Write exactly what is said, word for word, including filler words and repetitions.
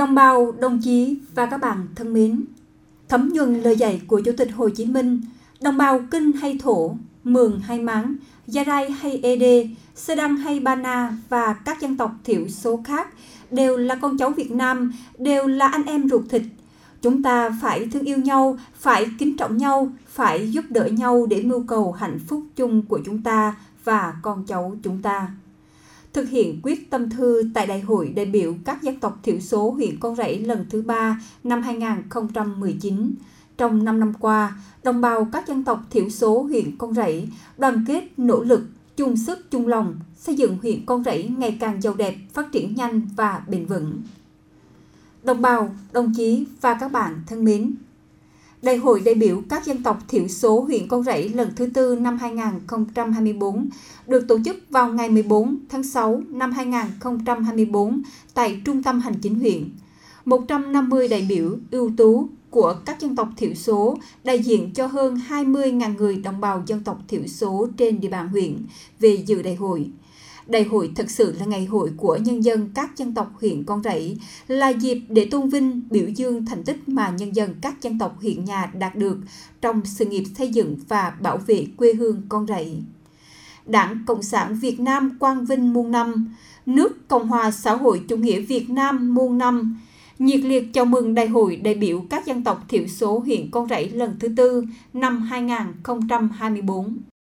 Đồng bào, đồng chí và các bạn thân mến, thấm nhuần lời dạy của Chủ tịch Hồ Chí Minh, đồng bào Kinh hay Thổ, Mường hay Máng, Gia Rai hay Ê Đê, Sơ Đăng hay Ba Na và các dân tộc thiểu số khác đều là con cháu Việt Nam, đều là anh em ruột thịt. Chúng ta phải thương yêu nhau, phải kính trọng nhau, phải giúp đỡ nhau để mưu cầu hạnh phúc chung của chúng ta và con cháu chúng ta. Thực hiện quyết tâm thư tại Đại hội đại biểu các dân tộc thiểu số huyện Con Rẫy lần thứ ba năm hai nghìn không trăm mười chín. Trong năm năm qua, đồng bào các dân tộc thiểu số huyện Con Rẫy đoàn kết nỗ lực, chung sức chung lòng xây dựng huyện Con Rẫy ngày càng giàu đẹp, phát triển nhanh và bền vững. Đồng bào, đồng chí và các bạn thân mến, Đại hội đại biểu các dân tộc thiểu số huyện Con Rẫy lần thứ tư năm hai nghìn không trăm hai mươi tư được tổ chức vào ngày mười bốn tháng sáu năm hai nghìn không trăm hai mươi tư tại Trung tâm Hành chính huyện. một trăm năm mươi đại biểu ưu tú của các dân tộc thiểu số đại diện cho hơn hai mươi nghìn người đồng bào dân tộc thiểu số trên địa bàn huyện về dự đại hội. Đại hội thực sự là ngày hội của nhân dân các dân tộc huyện Con Rẫy, là dịp để tôn vinh, biểu dương thành tích mà nhân dân các dân tộc huyện nhà đạt được trong sự nghiệp xây dựng và bảo vệ quê hương Con Rẫy. Đảng Cộng sản Việt Nam quang vinh muôn năm, nước Cộng hòa xã hội chủ nghĩa Việt Nam muôn năm, nhiệt liệt chào mừng Đại hội đại biểu các dân tộc thiểu số huyện Con Rẫy lần thứ tư năm hai nghìn không trăm hai mươi tư.